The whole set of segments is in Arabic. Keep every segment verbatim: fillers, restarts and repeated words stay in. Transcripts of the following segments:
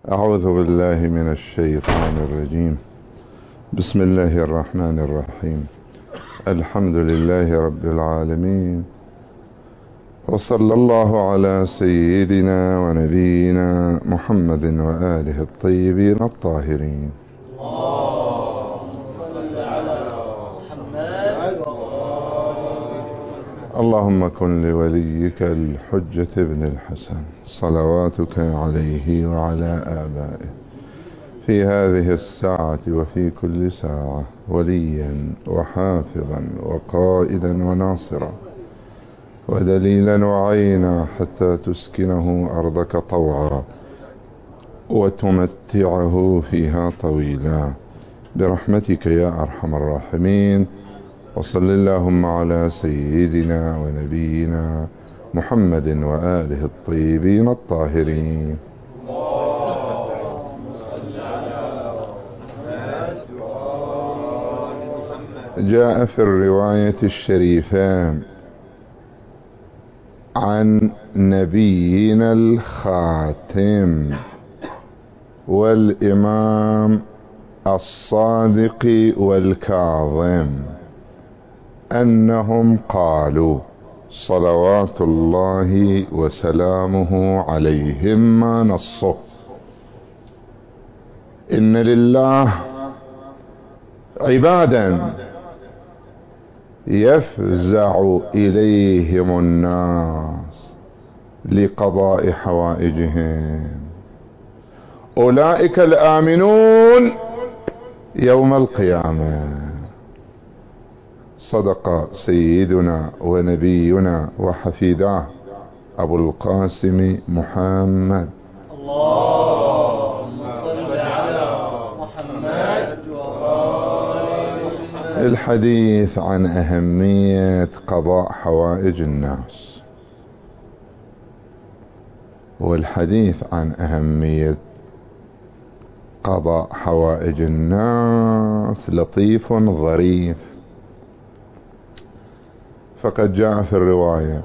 أعوذ بالله من الشيطان الرجيم. بسم الله الرحمن الرحيم. الحمد لله رب العالمين، وصلى الله على سيدنا ونبينا محمد وآله الطيبين الطاهرين. اللهم كن لوليك الحجة ابن الحسن صلواتك عليه وعلى آبائه في هذه الساعة وفي كل ساعة وليا وحافظا وقائدا وناصرا ودليلا وعينا، حتى تسكنه أرضك طوعا وتمتعه فيها طويلا برحمتك يا أرحم الراحمين. وصل اللهم على سيدنا ونبينا محمد وآله الطيبين الطاهرين. جاء في الرواية الشريفة عن نبينا الخاتم والإمام الصادق والكاظم أنهم قالوا صلوات الله وسلامه عليهم ما نصه: إن لله عبادا يفزع إليهم الناس لقضاء حوائجهم، أولئك الآمنون يوم القيامة. صدق سيدنا ونبينا وحفيداه أبو القاسم محمد. اللهم صل على محمد وآل محمد. الحديث عن أهمية قضاء حوائج الناس، والحديث عن أهمية قضاء حوائج الناس لطيف ظريف. فقد جاء في الرواية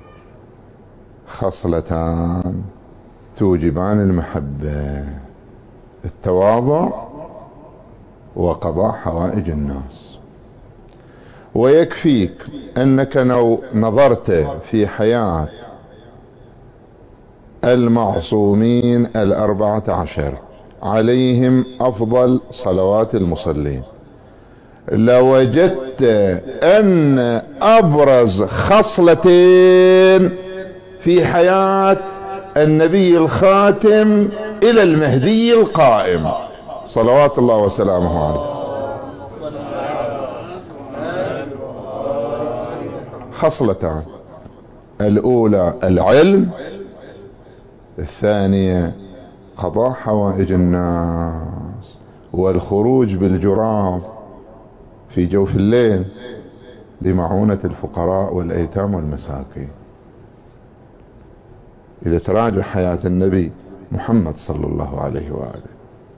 خصلتان توجبان المحبة: التواضع وقضاء حوائج الناس. ويكفيك أنك لو نظرت في حياة المعصومين الأربعة عشر عليهم أفضل صلوات المصلين، لوجدت أن أبرز خصلتين في حياة النبي الخاتم إلى المهدي القائم صلوات الله وسلامه عليه. خصلتان: الأولى العلم، الثانية قضاء حوائج الناس والخروج بالجراب في جوف الليل لمعونة الفقراء والأيتام والمساكين. إذا تراجع حياة النبي محمد صلى الله عليه وآله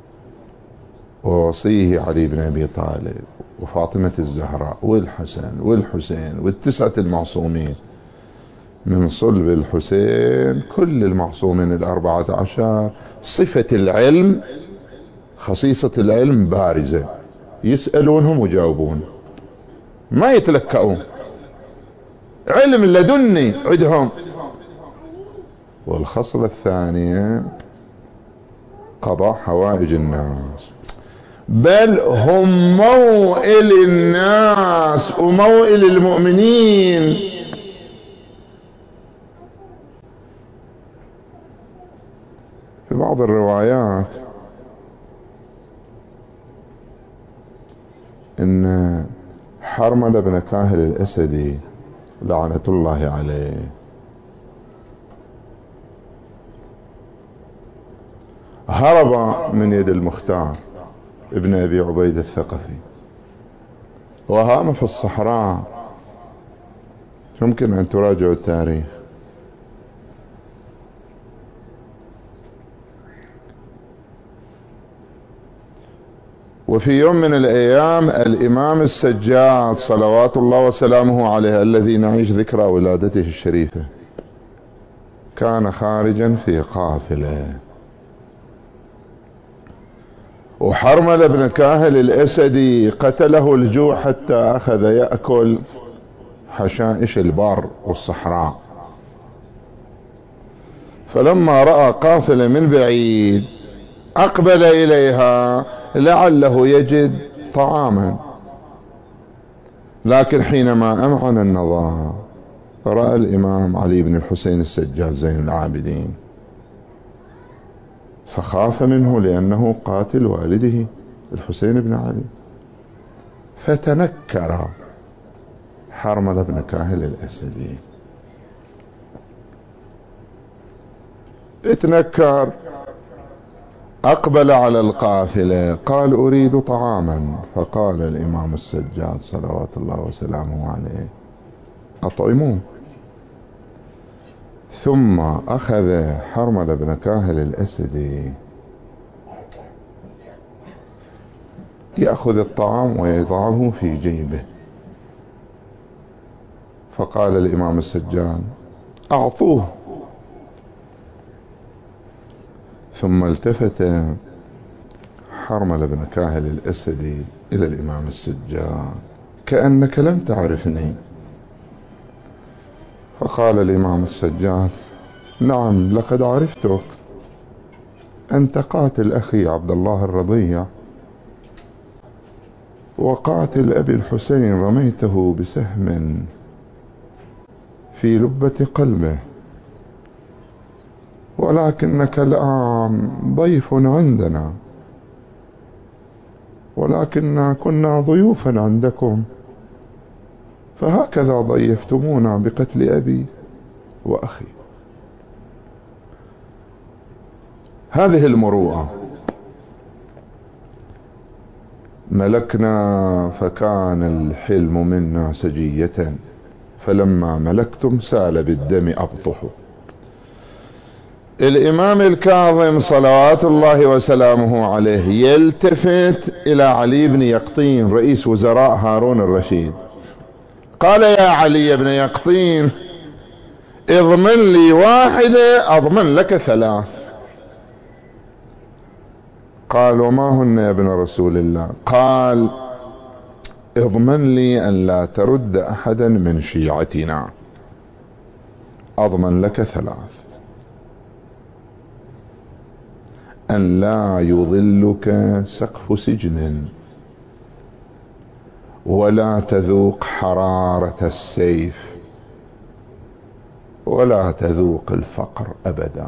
ووصيه علي بن أبي طالب وفاطمة الزهراء والحسن والحسين والتسعة المعصومين، من صلب الحسين كل المعصومين الأربعة عشر صفة العلم، خصيصة العلم بارزة، يسألونهم ويجاوبون، ما يتلكؤون، علم لدني عندهم. والخصلة الثانية قضاء حوائج الناس، بل هم موئل الناس وموئل المؤمنين. في بعض الروايات إن حرملة بن كاهل الأسدي لعنة الله عليه هرب من يد المختار ابن أبي عبيد الثقفي وهام في الصحراء. يمكن أن تراجعوا التاريخ. وفي يوم من الأيام الإمام السجاد صلوات الله وسلامه عليه الذي نعيش ذكرى ولادته الشريفة كان خارجا في قافلة، وحرمل بن كاهل الأسدي قتله الجوع حتى أخذ يأكل حشائش البر والصحراء. فلما رأى قافلة من بعيد أقبل إليها لعله يجد طعاما، لكن حينما أمعن النظر رأى الإمام علي بن الحسين السجاد زين العابدين فخاف منه لأنه قاتل والده الحسين بن علي، فتنكر حرمل بن كاهل الأسدي. اتنكر، أقبل على القافلة قال أريد طعاما، فقال الإمام السجاد صلوات الله وسلامه عليه أطعموه. ثم أخذ حرمل بن كاهل الأسدي يأخذ الطعام ويضعه في جيبه، فقال الإمام السجاد أعطوه. ثم التفت حرمل بن كاهل الأسدي إلى الإمام السجاد كأنك لم تعرفني. فقال الإمام السجاد نعم لقد عرفتك، أنت قاتل أخي عبد الله الرضيع وقاتل أبي الحسين، رميته بسهم في لبة قلبه، ولكنك الآن ضيف عندنا، ولكننا كنا ضيوفا عندكم، فهكذا ضيفتمونا بقتل أبي وأخي. هذه المروءة ملكنا فكان الحلم منا سجية، فلما ملكتم سال بالدم أبطح. الإمام الكاظم صلوات الله وسلامه عليه يلتفت إلى علي بن يقطين رئيس وزراء هارون الرشيد، قال يا علي بن يقطين اضمن لي واحدة أضمن لك ثلاث. قال وما هن يا ابن رسول الله؟ قال اضمن لي أن لا ترد أحدا من شيعتنا، أضمن لك ثلاث: أن لا يظلك سقف سجن، ولا تذوق حرارة السيف، ولا تذوق الفقر أبدا.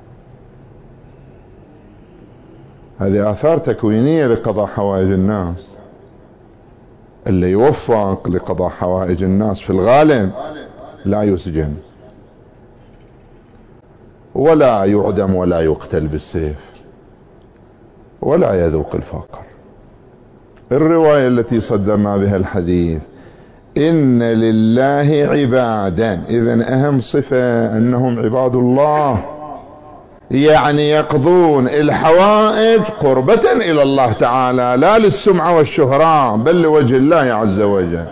هذه آثار تكوينية لقضاء حوائج الناس. اللي يوفق لقضاء حوائج الناس في الغالب لا يسجن ولا يعدم ولا يقتل بالسيف ولا يذوق الفقر. الرواية التي صدرنا بها الحديث إن لله عبادا، إذن أهم صفة أنهم عباد الله، يعني يقضون الحوائج قربة إلى الله تعالى، لا للسمعة والشهرة بل لوجه الله عز وجل.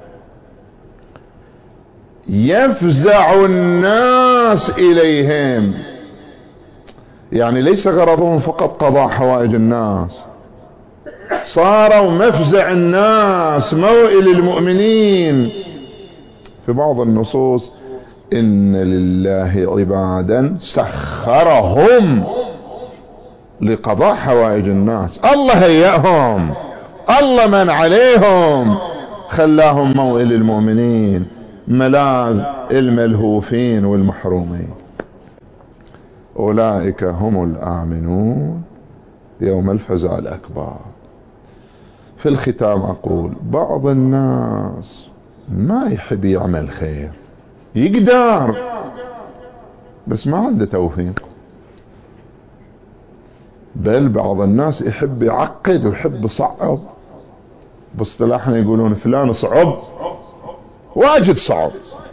يفزع الناس إليهم، يعني ليس غرضهم فقط قضاء حوائج الناس، صاروا مفزع الناس، موئل المؤمنين. في بعض النصوص إن لله عبادا سخرهم لقضاء حوائج الناس، الله هيأهم، الله من عليهم، خلاهم موئل المؤمنين، ملاذ الملهوفين والمحرومين. أولئك هم الآمنون يوم الفزع الأكبر. في الختام أقول بعض الناس ما يحب يعمل خير، يقدر بس ما عنده توفيق، بل بعض الناس يحب يعقد ويحب يصعب. باصطلاحنا يقولون فلان صعب، واجد صعب.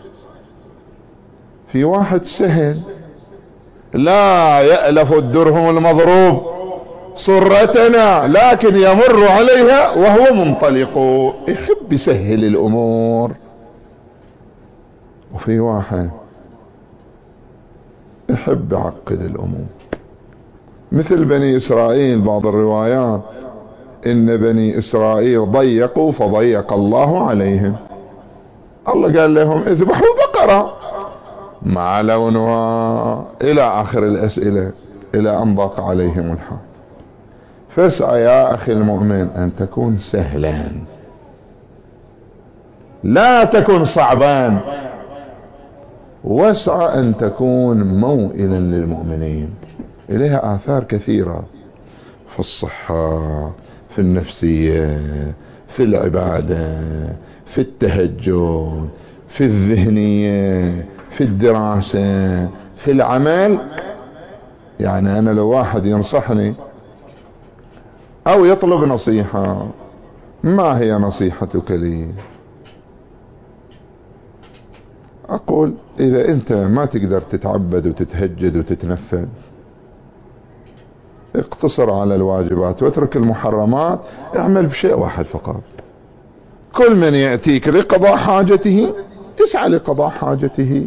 في واحد سهل، لا يألف الدرهم المضروب صرتنا، لكن يمر عليها وهو منطلق، يحب يسهل الأمور. وفي واحد يحب يعقد الأمور. مثل بني إسرائيل. بعض الروايات إن بني إسرائيل ضيقوا فضيق الله عليهم. الله قال لهم اذبحوا بقرة مع لونها إلى آخر الأسئلة، إلى أن ضاق عليهم الحال. فاسعى يا أخي المؤمن أن تكون سهلا، لا تكن صعبان، واسعى أن تكون موئلا للمؤمنين. إليها آثار كثيرة في الصحة، في النفسية، في العبادة، في التهجد، في الذهنية، في الدراسة، في العمل. يعني أنا لو واحد ينصحني أو يطلب نصيحة، ما هي نصيحتك لي؟ أقول إذا أنت ما تقدر تتعبد وتتهجد وتتنفل، اقتصر على الواجبات واترك المحرمات، اعمل بشيء واحد فقط. كل من يأتيك لقضاء حاجته اسعى لقضاء حاجته.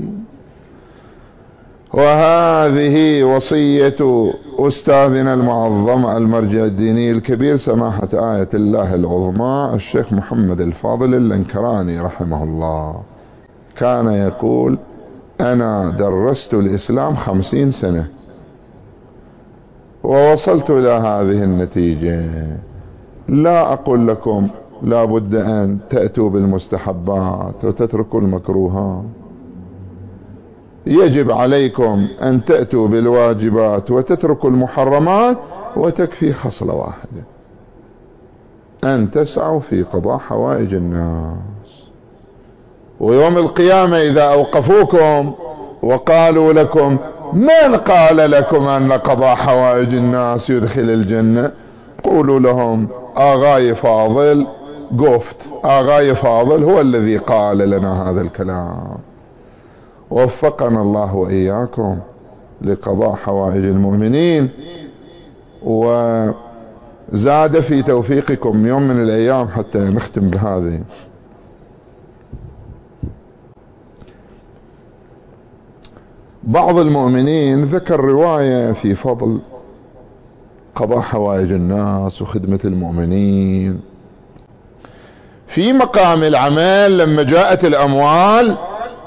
وهذه وصية أستاذنا المعظم المرجع الديني الكبير سماحة آية الله العظمى الشيخ محمد الفاضل اللنكراني رحمه الله. كان يقول أنا درست الإسلام خمسين سنة ووصلت إلى هذه النتيجة. لا أقول لكم لا بد أن تأتوا بالمستحبات وتتركوا المكروهات، يجب عليكم أن تأتوا بالواجبات وتتركوا المحرمات، وتكفي خصلة واحدة، أن تسعوا في قضاء حوائج الناس. ويوم القيامة إذا أوقفوكم وقالوا لكم من قال لكم أن قضاء حوائج الناس يدخل الجنة، قولوا لهم آغاي فاضل قفت، آغاي فاضل هو الذي قال لنا هذا الكلام. وفقنا الله وإياكم لقضاء حوائج المؤمنين، وزاد في توفيقكم يوم من الأيام حتى نختم بهذه. بعض المؤمنين ذكر رواية في فضل قضاء حوائج الناس وخدمة المؤمنين. في مقام العمل لما جاءت الأموال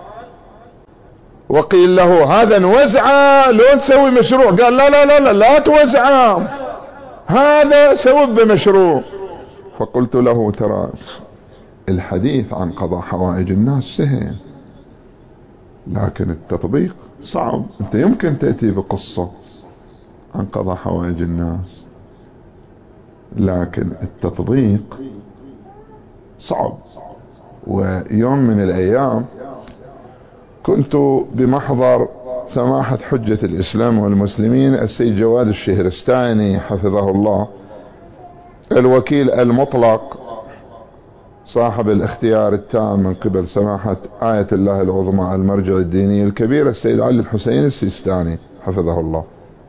وقيل له هذا نوزعه لو تسوي مشروع، قال لا لا لا لا, لا توزعه، هذا سوي بمشروع. فقلت له ترى الحديث عن قضاء حوائج الناس سهل، لكن التطبيق صعب. انت يمكن تأتي بقصة عن قضاء حوائج الناس، لكن التطبيق صعب. ويوم من الأيام كنت بمحضر سماحة حجة الإسلام والمسلمين السيد جواد الشهرستاني حفظه الله، الوكيل المطلق صاحب الاختيار التام من قبل سماحة آية الله العظمى المرجع الديني الكبير السيد علي الحسين السيستاني حفظه الله.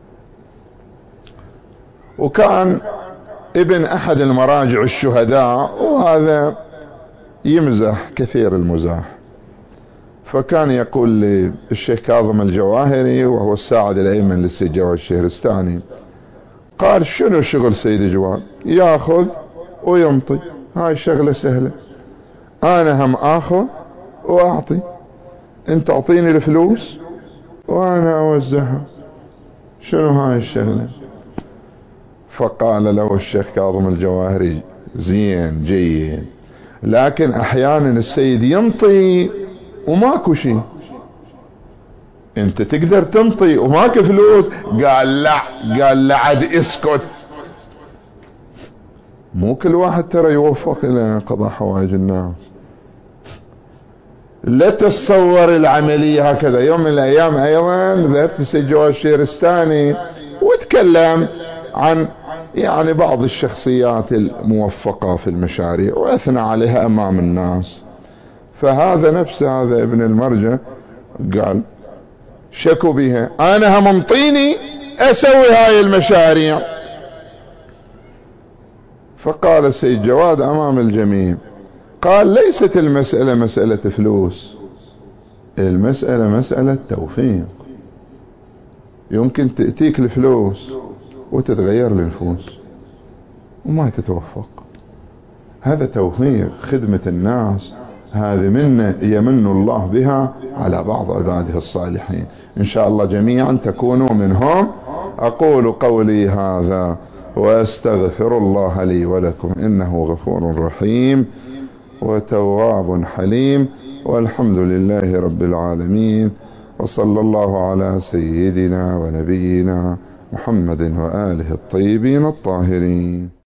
وكان ابن أحد المراجع الشهداء، وهذا يمزح كثير المزاح. فكان يقول لي الشيخ كاظم الجواهري وهو الساعد الأيمن للسيد جواد الشهرستاني، قال شنو شغل سيد جواد؟ ياخذ وينطي، هاي شغلة سهلة، أنا هم آخذ وأعطي، أنت أعطيني الفلوس وأنا أوزعها، شنو هاي الشغلة؟ فقال له الشيخ كاظم الجواهري زين جيد، لكن أحيانا السيد ينطي وماكو شيء، أنت تقدر تنطي وماكو فلوس. قال لا، قال لا عاد اسكت، مو كل واحد ترى يوفق إلى قضاء حوائج الناس. لا تتصور العملية هكذا. يوم من الأيام أيضا ذهبت للسيد جواد الشهرستاني وتكلم عن يعني بعض الشخصيات الموفقة في المشاريع وأثنى عليها أمام الناس. فهذا نفس هذا ابن المرجع قال شكوا بها، أنا هم انطيني أسوي هاي المشاريع. فقال السيد جواد أمام الجميع، قال ليست المسألة مسألة فلوس، المسألة مسألة توفيق. يمكن تأتيك الفلوس وتتغير النفوس وما تتوفق. هذا توفيق خدمة الناس، هذه منة يمن الله بها على بعض عباده الصالحين. إن شاء الله جميعا تكونوا منهم. أقول قولي هذا وأستغفر الله لي ولكم، إنه غفور رحيم وتواب حليم، والحمد لله رب العالمين، وصلى الله على سيدنا ونبينا محمد وآله الطيبين الطاهرين.